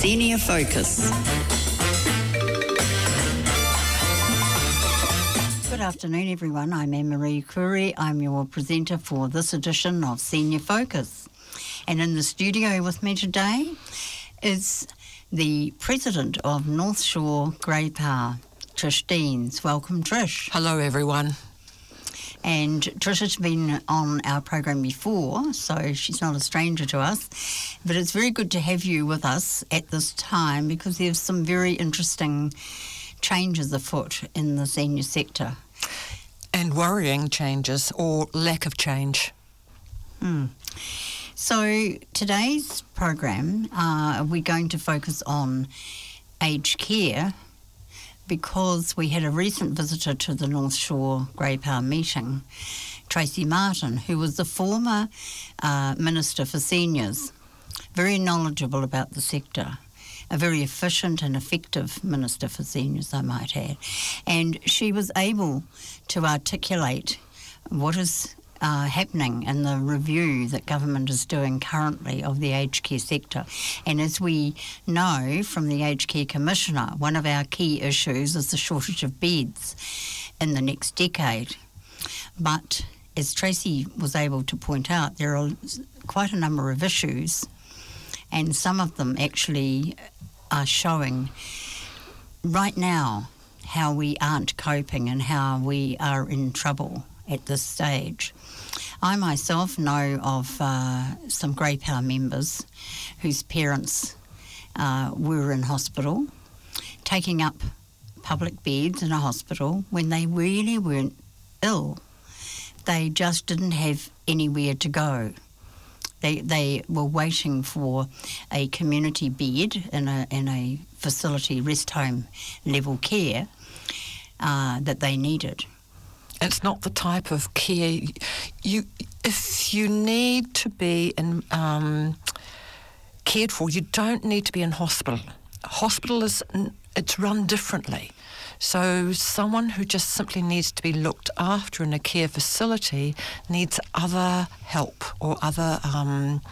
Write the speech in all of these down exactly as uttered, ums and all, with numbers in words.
Senior Focus. Good afternoon, everyone. I'm Anne-Marie Curry. I'm your presenter for this edition of Senior Focus. And in the studio with me today is the president of North Shore Grey Power, Trish Deans. Welcome, Trish. Hello, everyone. And Trish has been on our program before, so she's not a stranger to us. But it's very good to have you with us at this time because there's some very interesting changes afoot in the senior sector. And worrying changes or lack of change. Mm. So today's program, uh, we're going to focus on aged care, because we had a recent visitor to the North Shore Grey Power meeting, Tracy Martin, who was the former uh, Minister for Seniors, very knowledgeable about the sector, a very efficient and effective Minister for Seniors, I might add. And she was able to articulate what is Uh, happening in the review that government is doing currently of the aged care sector. And as we know from the Aged Care Commissioner, one of our key issues is the shortage of beds in the next decade. But as Tracy was able to point out, there are quite a number of issues, and some of them actually are showing right now how we aren't coping and how we are in trouble at this stage. I myself know of uh, some Grey Power members whose parents uh, were in hospital, taking up public beds in a hospital when they really weren't ill. They just didn't have anywhere to go. They they were waiting for a community bed in a in a facility, rest home level care uh, that they needed. It's not the type of care you. If you need to be in, um, cared for, you don't need to be in hospital. Hospital is it's run differently. So someone who just simply needs to be looked after in a care facility needs other help or other um,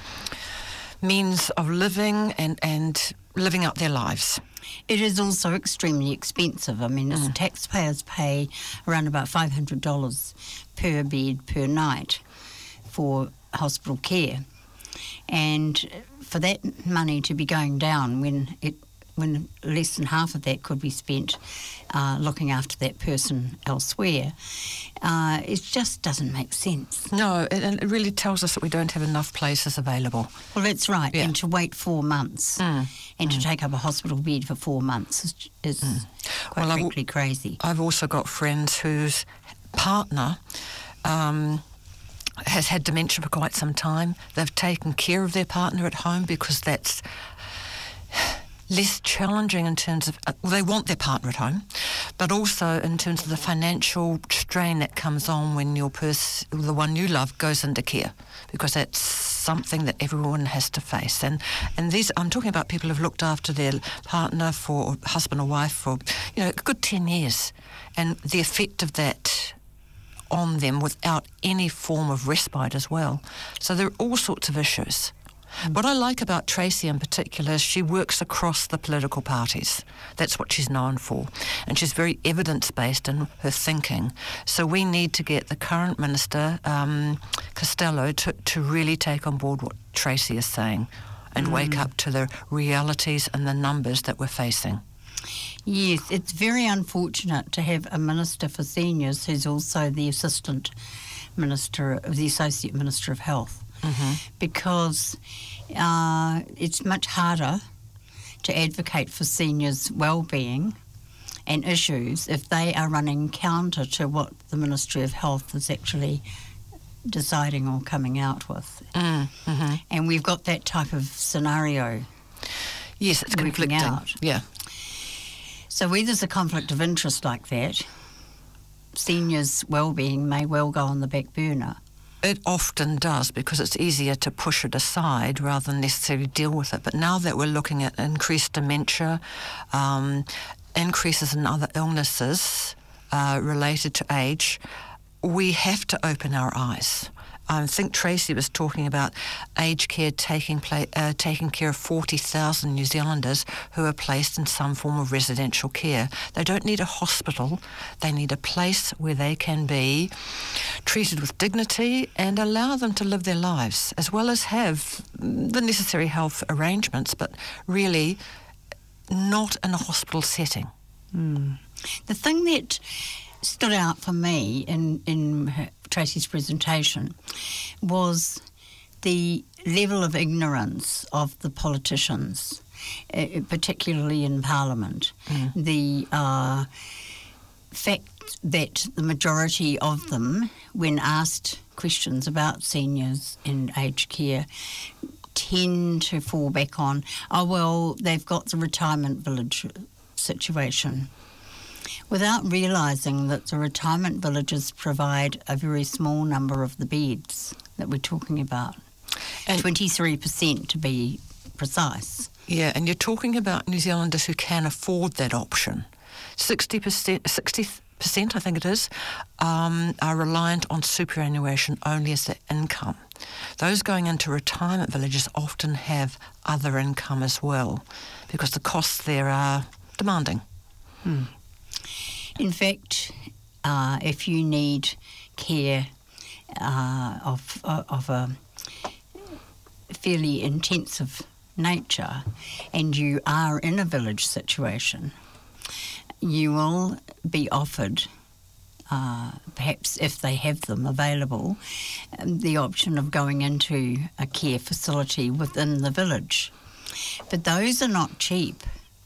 means of living and and living out their lives. It is also extremely expensive. I mean, mm. taxpayers pay around about five hundred dollars per bed per night for hospital care. And for that money to be going down when it when less than half of that could be spent uh, looking after that person elsewhere, uh, it just doesn't make sense. No, it, and it really tells us that we don't have enough places available. Well, that's right. Yeah. And to wait four months mm. and mm. to take up a hospital bed for four months is, is mm. quite well, frankly I've, crazy. I've also got friends whose partner um, has had dementia for quite some time. They've taken care of their partner at home because that's less challenging in terms of, uh, well, they want their partner at home, but also in terms of the financial strain that comes on when your pers- the one you love goes into care, because that's something that everyone has to face. And and these, I'm talking about people who've looked after their partner for, or husband or wife for, you know, a good ten years, and the effect of that on them without any form of respite as well. So there are all sorts of issues. What I like about Tracy in particular is she works across the political parties. That's what she's known for. And she's very evidence-based in her thinking. So we need to get the current minister, um, Costello, to, to really take on board what Tracy is saying and mm. wake up to the realities and the numbers that we're facing. Yes, it's very unfortunate to have a Minister for Seniors who's also the Assistant Minister, the Associate Minister of Health. Mm-hmm. Because uh, it's much harder to advocate for seniors' well-being and issues if they are running counter to what the Ministry of Health is actually deciding or coming out with. Mm-hmm. And we've got that type of scenario. Yes, it's conflicting. Out. Yeah. So where there's a conflict of interest like that, seniors' well-being may well go on the back burner. It often does, because it's easier to push it aside rather than necessarily deal with it. But now that we're looking at increased dementia, um, increases in other illnesses uh, related to age, we have to open our eyes. I think Tracy was talking about aged care taking pla- uh, taking care of forty thousand New Zealanders who are placed in some form of residential care. They don't need a hospital. They need a place where they can be treated with dignity and allow them to live their lives, as well as have the necessary health arrangements, but really not in a hospital setting. Mm. The thing that stood out for me in, in her, Tracy's presentation was the level of ignorance of the politicians, uh, particularly in Parliament. Mm. The uh, fact that the majority of them, when asked questions about seniors and aged care, tend to fall back on, oh, well, they've got the retirement village situation, without realising that the retirement villages provide a very small number of the beds that we're talking about, and twenty-three percent to be precise. Yeah, and you're talking about New Zealanders who can afford that option. sixty percent, sixty percent I think it is, um, are reliant on superannuation only as their income. Those going into retirement villages often have other income as well, because the costs there are demanding. Hmm. In fact, uh, if you need care uh, of, of a fairly intensive nature and you are in a village situation, you will be offered, uh, perhaps if they have them available, um, the option of going into a care facility within the village. But those are not cheap,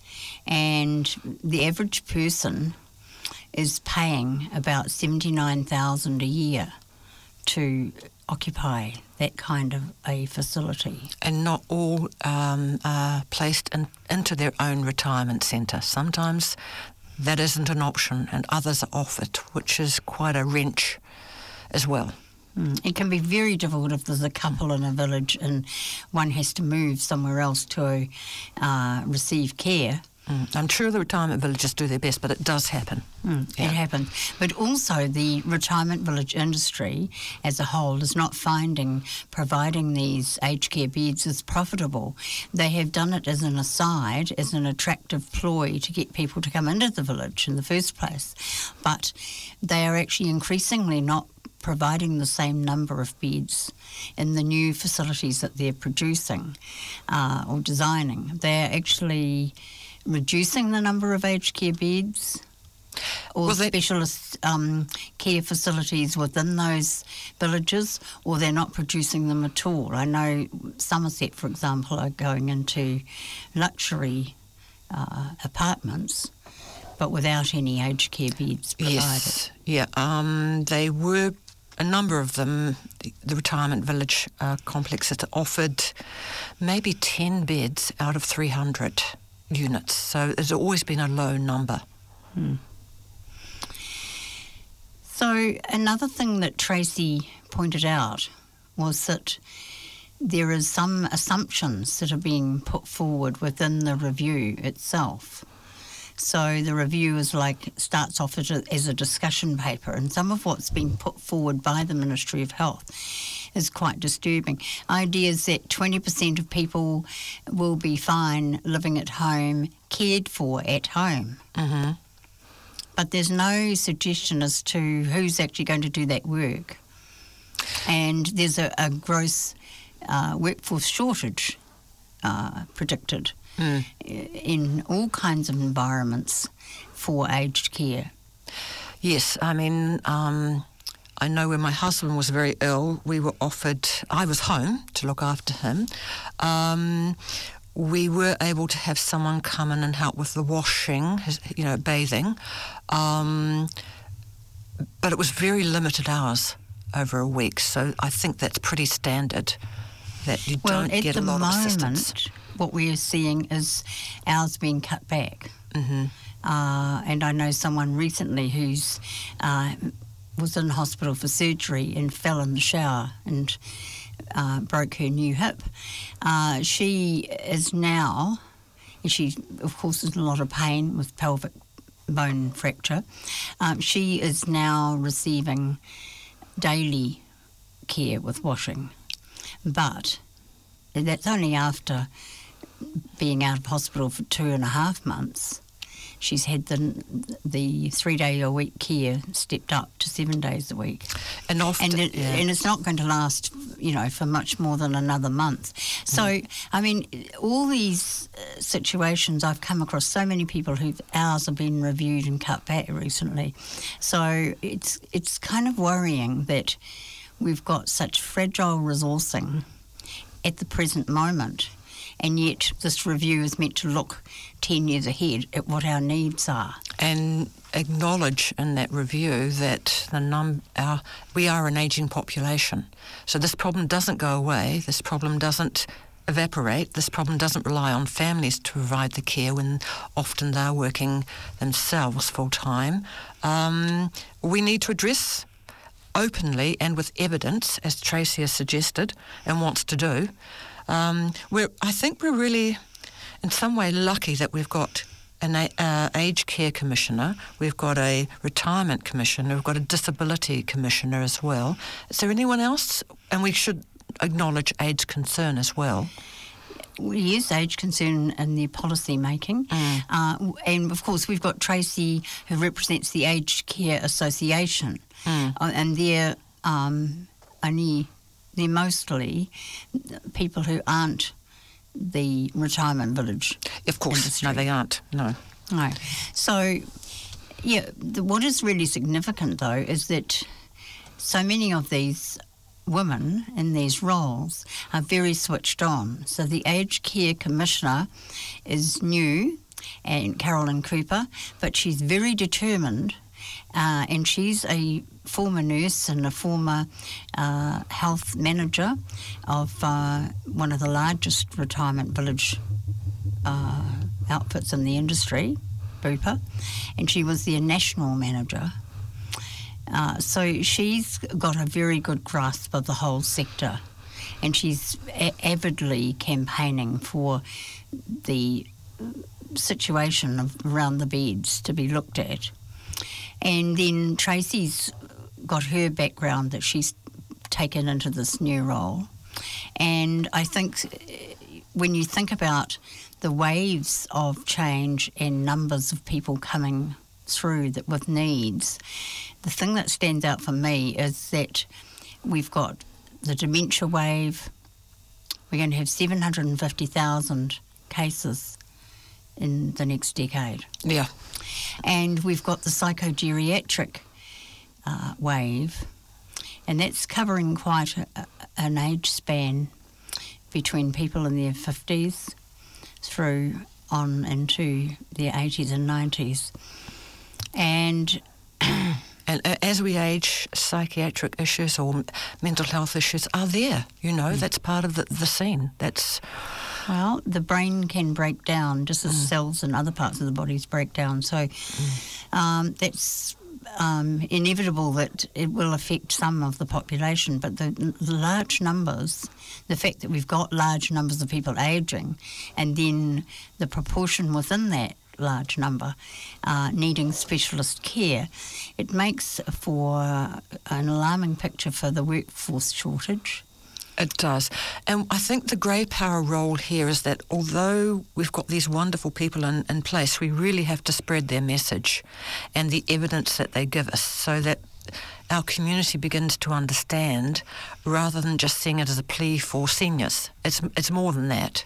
and the average person is paying about seventy-nine thousand dollars a year to occupy that kind of a facility. And not all um, are placed in, into their own retirement centre. Sometimes that isn't an option and others are offered, which is quite a wrench as well. Mm. It can be very difficult if there's a couple in a village and one has to move somewhere else to uh, receive care. Mm. I'm sure the retirement villages do their best, but it does happen. Mm, yeah. It happens. But also the retirement village industry as a whole is not finding providing these aged care beds as profitable. They have done it as an aside, as an attractive ploy to get people to come into the village in the first place. But they are actually increasingly not providing the same number of beds in the new facilities that they're producing uh, or designing. They're actually reducing the number of aged care beds or well, specialist um, care facilities within those villages, or they're not producing them at all. I know Somerset, for example, are going into luxury uh, apartments, but without any aged care beds provided. Yes, yeah. Um, they were, a number of them, the, the retirement village uh, complexes offered maybe ten beds out of three hundred units, so there's always been a low number. Hmm. So another thing that Tracy pointed out was that there is some assumptions that are being put forward within the review itself. So the review is like starts off as a, as a discussion paper, and some of what's been put forward by the Ministry of Health is quite disturbing. Ideas that twenty percent of people will be fine living at home, cared for at home. Mm-hmm. But there's no suggestion as to who's actually going to do that work. And there's a, a gross uh, workforce shortage uh, predicted mm. in all kinds of environments for aged care. Yes, I mean, um, I know when my husband was very ill, we were offered, I was home to look after him. Um, we were able to have someone come in and help with the washing, you know, bathing. Um, but it was very limited hours over a week, so I think that's pretty standard, that you well, don't get a lot moment, of assistance. What we are seeing is hours being cut back. Mm-hmm. Uh, and I know someone recently who's uh, was in hospital for surgery and fell in the shower and uh, broke her new hip. Uh, she is now, she of course is in a lot of pain with pelvic bone fracture. Um, she is now receiving daily care with washing. But that's only after being out of hospital for two and a half months. She's had the the three day a week care stepped up to seven days a week, and often, and, it, yeah. and it's not going to last, you know, for much more than another month. So, mm. I mean, all these uh, situations, I've come across so many people whose hours have been reviewed and cut back recently. So it's it's kind of worrying that we've got such fragile resourcing at the present moment. And yet this review is meant to look ten years ahead at what our needs are. And acknowledge in that review that the num- our, we are an ageing population. So this problem doesn't go away, this problem doesn't evaporate, this problem doesn't rely on families to provide the care when often they're working themselves full-time. Um, we need to address openly and with evidence, as Tracy has suggested and wants to do. Um, we're, I think we're really, in some way, lucky that we've got an uh, aged care commissioner, we've got a retirement commissioner, we've got a disability commissioner as well. Is there anyone else? And we should acknowledge age concern as well. Yes, age concern in their policy making. Mm. Uh, and of course, we've got Tracy, who represents the Aged Care Association. Mm. Uh, and they're um, only... They're mostly people who aren't the retirement village. Of course, industry. No, they aren't. No, no. So, yeah, the, what is really significant though is that so many of these women in these roles are very switched on. So the Aged Care Commissioner is new, and Carolyn Cooper, but she's very determined. Uh, and she's a former nurse and a former uh, health manager of uh, one of the largest retirement village uh, outfits in the industry, Bupa, and she was their national manager. Uh, so she's got a very good grasp of the whole sector, and she's a- avidly campaigning for the situation of around the beds to be looked at. And then Tracy's got her background that she's taken into this new role. And I think when you think about the waves of change and numbers of people coming through that with needs, the thing that stands out for me is that we've got the dementia wave. We're going to have seven hundred fifty thousand cases in the next decade. Yeah. And we've got the psychogeriatric uh, wave, and that's covering quite a, a, an age span between people in their fifties through on into their eighties and nineties. And And as we age, psychiatric issues or mental health issues are there. You know, mm. that's part of the, the scene. That's... Well, the brain can break down just as mm. cells in other parts of the bodies break down. So mm. um, that's um, inevitable that it will affect some of the population. But the, the large numbers, the fact that we've got large numbers of people ageing, and then the proportion within that large number uh, needing specialist care, it makes for an alarming picture for the workforce shortage. It does. And I think the grey power role here is that although we've got these wonderful people in, in place, we really have to spread their message and the evidence that they give us so that our community begins to understand rather than just seeing it as a plea for seniors. It's, it's more than that.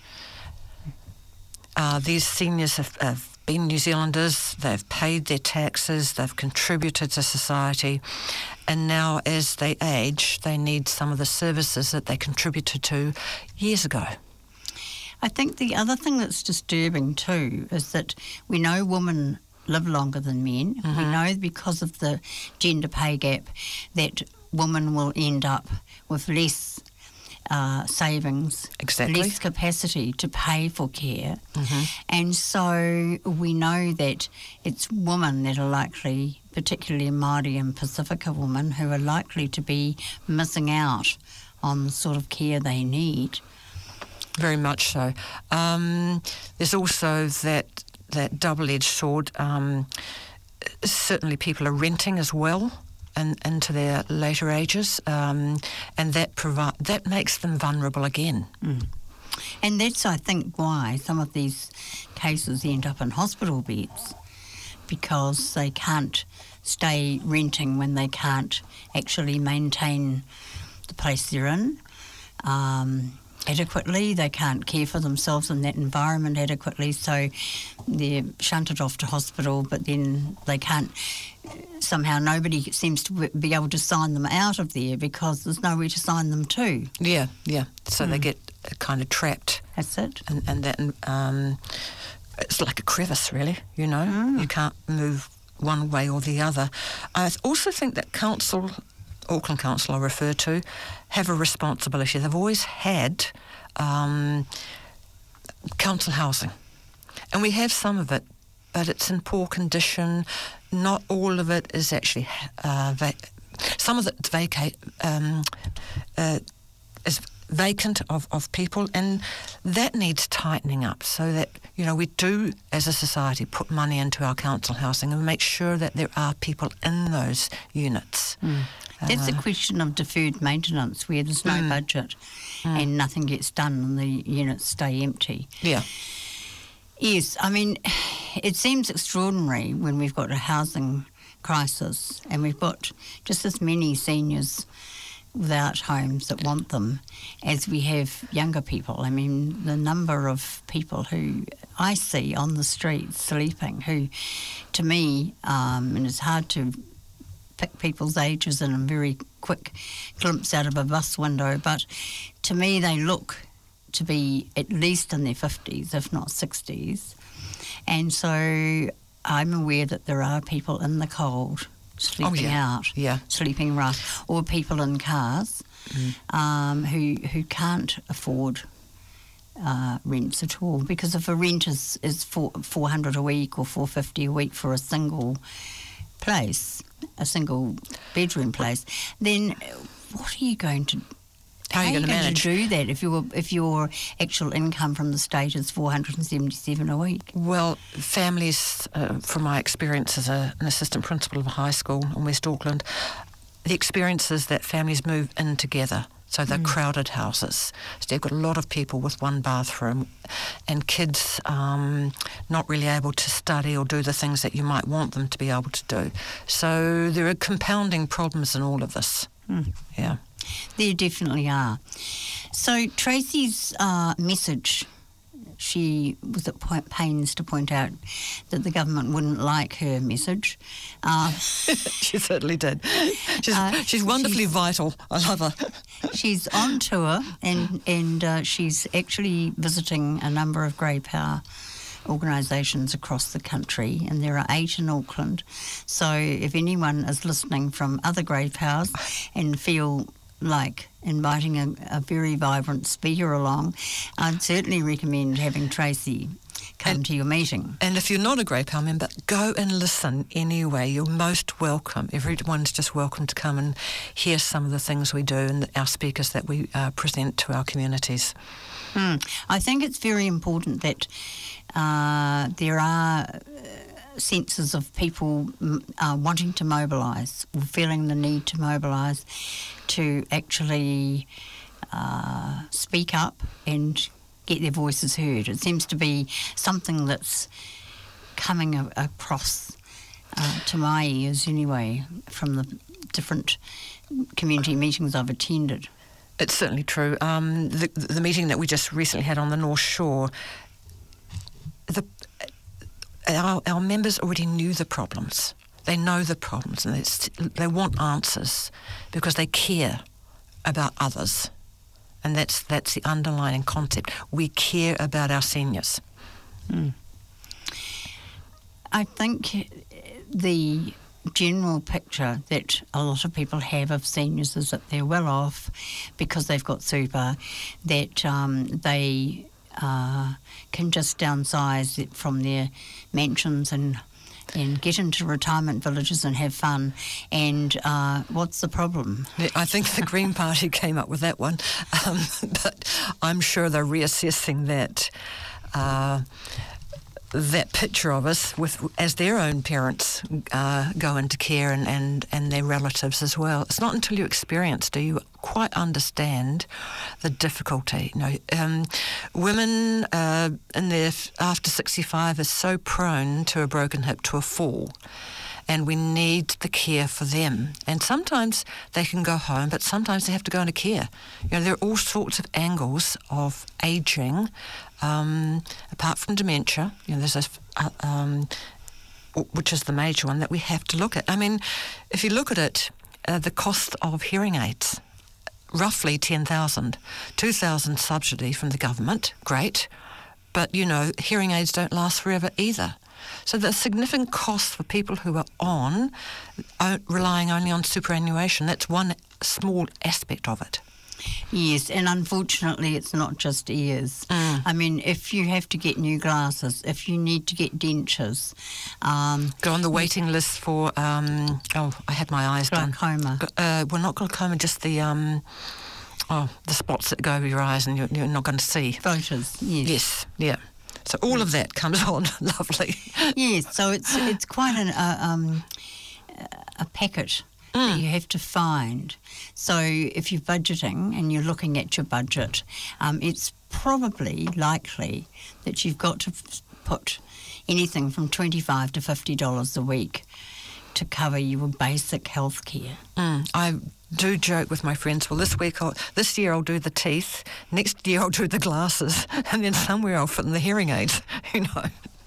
Uh, these seniors have, have been New Zealanders, they've paid their taxes, they've contributed to society, and now as they age, they need some of the services that they contributed to years ago. I think the other thing that's disturbing too is that we know women live longer than men. Mm-hmm. We know because of the gender pay gap that women will end up with less Uh, savings, exactly. less capacity to pay for care. Mm-hmm. And so we know that it's women that are likely, particularly Māori and Pacifica women, who are likely to be missing out on the sort of care they need. Very much so. Um, there's also that, that double-edged sword. Um, certainly people are renting as well. and into their later ages, um, and that provi- that makes them vulnerable again. Mm. And that's, I think, why some of these cases end up in hospital beds, because they can't stay renting when they can't actually maintain the place they're in um, adequately. They can't care for themselves in that environment adequately, so they're shunted off to hospital, but then they can't, somehow nobody seems to be able to sign them out of there because there's nowhere to sign them to. Yeah, yeah. So Mm. they get kind of trapped. That's it. And, and that um, it's like a crevice, really, you know. Mm. You can't move one way or the other. I also think that council, Auckland Council I refer to, have a responsibility. They've always had um, council housing. And we have some of it, but it's in poor condition. Not all of it is actually... Uh, va- some of it's vacate... Um, uh, is vacant of, of people, and that needs tightening up so that, you know, we do as a society put money into our council housing and make sure that there are people in those units. Mm. That's Uh, a question of deferred maintenance where there's no Mm. budget Mm. and nothing gets done and the units stay empty. Yeah. Yes, I mean, it seems extraordinary when we've got a housing crisis and we've got just as many seniors without homes that want them as we have younger people. I mean, the number of people who I see on the streets sleeping, who to me, um, and it's hard to pick people's ages in a very quick glimpse out of a bus window, but to me they look to be at least in their fifties, if not sixties. And so I'm aware that there are people in the cold sleeping oh, yeah. out, Yeah. sleeping rough, or people in cars Mm. um, who who can't afford uh, rents at all. Because if a rent is, is four, four hundred a week or four fifty a week for a single place, a single bedroom place, then what are you going to How are you going to manage? do that if your if your actual income from the state is four hundred seventy-seven a week? Well, families, uh, from my experience as a, an assistant principal of a high school in West Auckland, the experience is that families move in together. So they're Mm. crowded houses. So you've got a lot of people with one bathroom and kids um, not really able to study or do the things that you might want them to be able to do. So there are compounding problems in all of this. Mm. Yeah. There definitely are. So Tracy's uh, message, she was at point, pains to point out that the government wouldn't like her message. Uh, She certainly did. She's, Uh, she's wonderfully she's- vital. I love her. she's on tour and, and uh, she's actually visiting a number of grey power organisations across the country, and there are eight in Auckland. So if anyone is listening from other grey powers and feel like inviting a, a very vibrant speaker along, I'd certainly recommend having Tracy come And- to your meeting. And if you're not a Grey Power member, go and listen anyway. You're most welcome. Everyone's just welcome to come and hear some of the things we do and our speakers that we uh, present to our communities. Mm. I think it's very important that uh, there are uh, senses of people mm, uh, wanting to mobilise or feeling the need to mobilise to actually uh, speak up and get their voices heard. It seems to be something that's coming a- across uh, to my ears anyway from the different community meetings I've attended. It's certainly true. Um, the, the meeting that we just recently had on the North Shore, the, our, our members already knew the problems. They know the problems and it's, they want answers because they care about others. And that's that's the underlying concept. We care about our seniors. Mm. I think the general picture that a lot of people have of seniors is that they're well off because they've got super, that um, they uh, can just downsize it from their mansions and and get into retirement villages and have fun. And uh, what's the problem? I think the Green Party came up with that one, um, but I'm sure they're reassessing that. Uh, that picture of us with as their own parents uh, go into care and, and, and their relatives as well. It's not until you experience do you quite understand the difficulty. You know, um, women uh, in their after sixty-five are so prone to a broken hip, to a fall. And we need the care for them. And sometimes they can go home, but sometimes they have to go into care. You know, there are all sorts of angles of ageing, um, apart from dementia. You know, there's a, uh, um, which is the major one that we have to look at. I mean, if you look at it, uh, the cost of hearing aids, roughly ten thousand, two thousand subsidy from the government, great. But, you know, hearing aids don't last forever either. So the significant cost for people who are on, uh, relying only on superannuation, that's one small aspect of it. Yes, and unfortunately it's not just ears. Mm. I mean, if you have to get new glasses, if you need to get dentures... Um, Go on the waiting list for, um, oh, I had my eyes glaucoma. done. Uh, well, not glaucoma, just the... Um, oh, the spots that go over your eyes and you're, you're not going to see. Photos, yes. Yes, yeah. So all of that comes on lovely. Yes, so it's it's quite an, uh, um, a packet mm. that you have to find. So if you're budgeting and you're looking at your budget, um, it's probably likely that you've got to f- put anything from twenty-five to fifty dollars a week to cover your basic health care. Mm. I do joke with my friends, well, this week, I'll, this year I'll do the teeth, next year I'll do the glasses, and then somewhere I'll fit in the hearing aids, you know.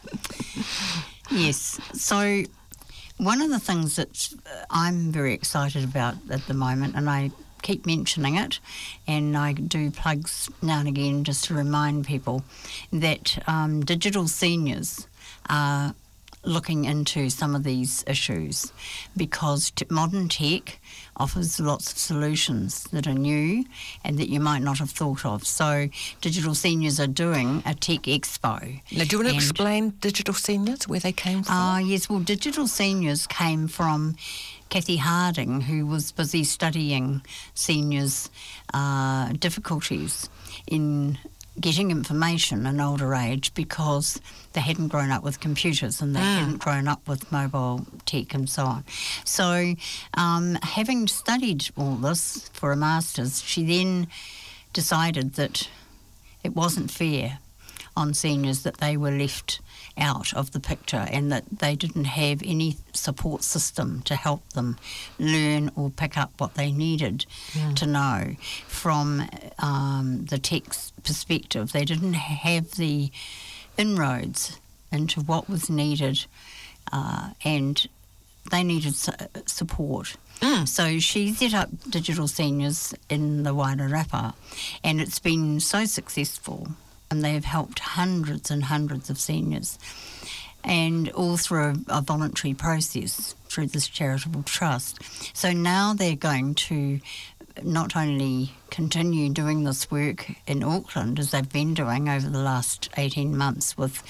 Yes. So one of the things that I'm very excited about at the moment, and I keep mentioning it, and I do plugs now and again just to remind people that um, digital seniors are looking into some of these issues because t- modern tech offers lots of solutions that are new and that you might not have thought of. So Digital Seniors are doing a tech expo. Now, do you want to explain Digital Seniors, where they came from? Uh, yes, well, Digital Seniors came from Kathy Harding, who was busy studying seniors' uh, difficulties in getting information in older age because they hadn't grown up with computers and they mm. hadn't grown up with mobile tech and so on. So um, having studied all this for a master's, she then decided that it wasn't fair on seniors that they were left out of the picture and that they didn't have any support system to help them learn or pick up what they needed mm. to know from um, the tech's perspective. They didn't have the inroads into what was needed uh, and they needed su- support. Mm. So she set up Digital Seniors in the Wairarapa and it's been so successful. And they have helped hundreds and hundreds of seniors, and all through a, a voluntary process through this charitable trust. So now they're going to not only continue doing this work in Auckland, as they've been doing over the last eighteen months with,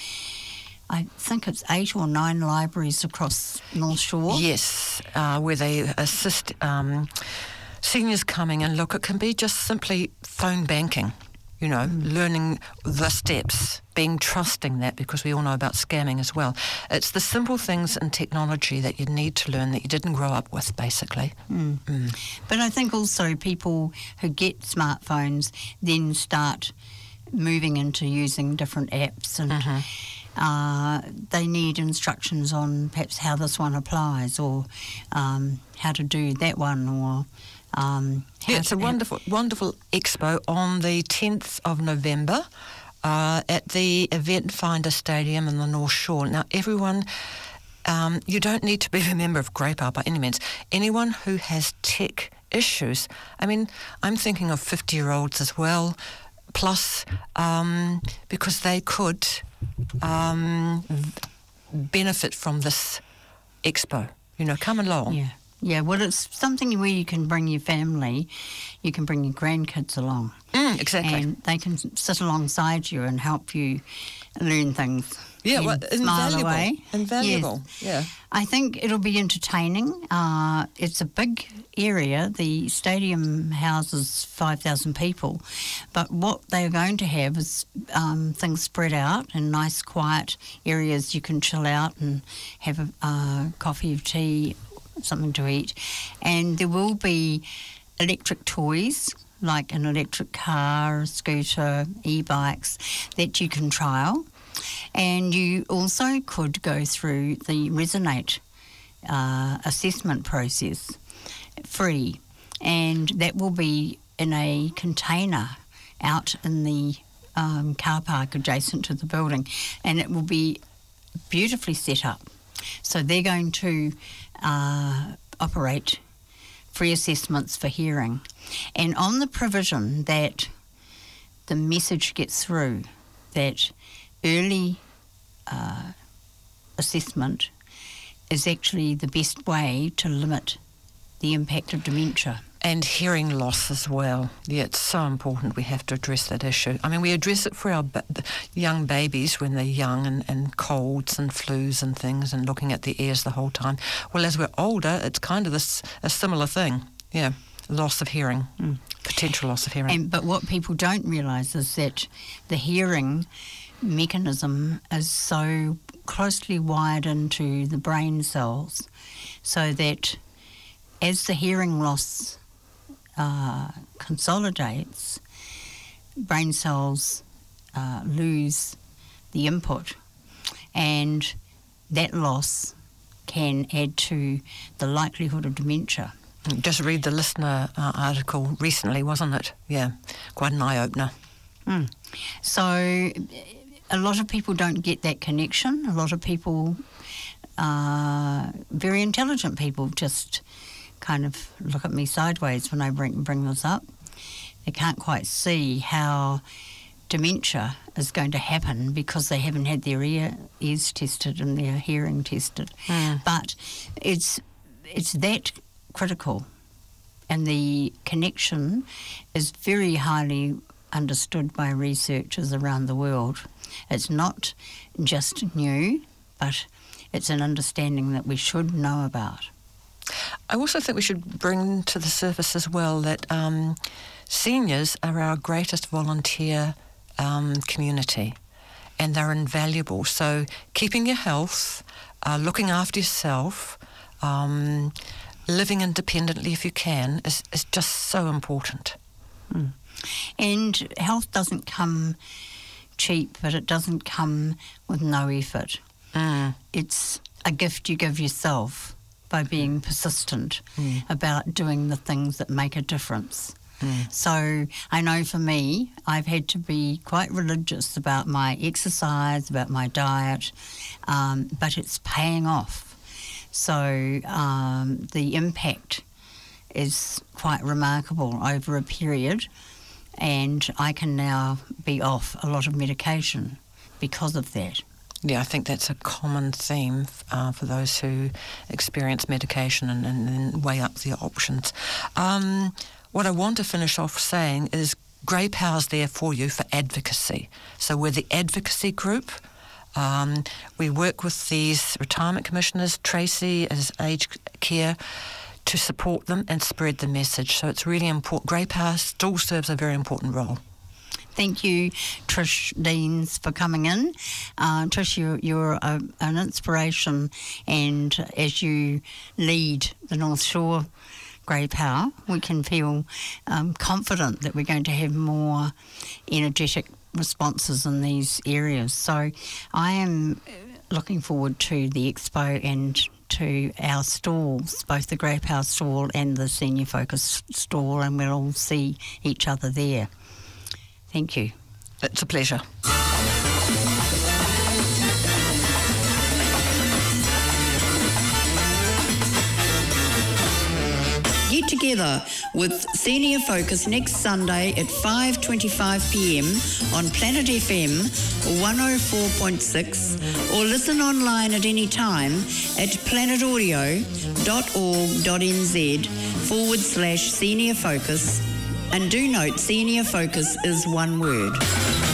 I think it's eight or nine libraries across North Shore. Yes, uh, where they assist um, seniors coming and look. It can be just simply phone banking. You know, mm. learning the steps, being trusting that, because we all know about scamming as well. It's the simple things in technology that you need to learn that you didn't grow up with, basically. Mm. Mm. But I think also people who get smartphones then start moving into using different apps and mm-hmm. uh, they need instructions on perhaps how this one applies or um, how to do that one or... Um, yeah, it's a wonderful, wonderful expo on the tenth of November uh, at the Event Finder Stadium in the North Shore. Now, everyone, um, you don't need to be a member of Greybar by any means. Anyone who has tech issues, I mean, I'm thinking of fifty-year-olds as well, plus um, because they could um, benefit from this expo. You know, come along. Yeah. Yeah, well, it's something where you can bring your family, you can bring your grandkids along. Mm, exactly. And they can sit alongside you and help you learn things. Yeah, well, smile invaluable. away. Invaluable, Yes. yeah. I think it'll be entertaining. Uh, it's a big area. The stadium houses five thousand people, but what they're going to have is um, things spread out in nice, quiet areas you can chill out and have a uh, coffee or tea, something to eat. And there will be electric toys, like an electric car, a scooter, e-bikes, that you can trial. And you also could go through the Resonate uh, assessment process free, and that will be in a container out in the um, car park adjacent to the building, and it will be beautifully set up. So they're going to uh, operate free assessments for hearing, and on the provision that the message gets through that early uh, assessment is actually the best way to limit the impact of dementia. And hearing loss as well. Yeah, it's so important. We have to address that issue. I mean, we address it for our ba- young babies when they're young, and, and colds and flus and things, and looking at their ears the whole time. Well, as we're older, it's kind of this a similar thing. Yeah, loss of hearing, mm. potential loss of hearing. And, but what people don't realise is that the hearing mechanism is so closely wired into the brain cells, so that as the hearing loss uh, consolidates, brain cells uh, lose the input, and that loss can add to the likelihood of dementia. Just read the listener uh, article recently, wasn't it? Yeah, quite an eye-opener. Mm. So a lot of people don't get that connection. A lot of people, uh, very intelligent people, just kind of look at me sideways when I bring, bring this up. They can't quite see how dementia is going to happen because they haven't had their ear, ears tested and their hearing tested. Mm. But it's it's that critical, and the connection is very highly understood by researchers around the world. It's not just new, but it's an understanding that we should know about. I also think we should bring to the surface as well that um, seniors are our greatest volunteer um, community, and they're invaluable. So keeping your health, uh, looking after yourself, um, living independently if you can, is, is just so important. Mm. And health doesn't come cheap, but it doesn't come with no effort. Mm. It's a gift you give yourself by being persistent mm. about doing the things that make a difference. Mm. So I know for me, I've had to be quite religious about my exercise, about my diet, um, but it's paying off. So um, the impact is quite remarkable over a period, and I can now be off a lot of medication because of that. Yeah, I think that's a common theme uh, for those who experience medication and, and, and weigh up the options. Um, what I want to finish off saying is Grey Power's there for you for advocacy. So we're the advocacy group. Um, we work with these retirement commissioners, Tracy as aged care, to support them and spread the message. So it's really important. Grey Power still serves a very important role. Thank you, Trish Deans, for coming in. Uh, Trish, you're, you're a, an inspiration, and as you lead the North Shore Grey Power, we can feel um, confident that we're going to have more energetic responses in these areas. So I am looking forward to the expo and to our stalls, both the Grey Power stall and the Senior Focus stall, and we'll all see each other there. Thank you. It's a pleasure. Get together with Senior Focus next Sunday at five twenty-five p m on Planet F M one oh four point six, or listen online at any time at planetaudio dot org dot n z forward slash Senior Focus. And do note, Senior Focus is one word.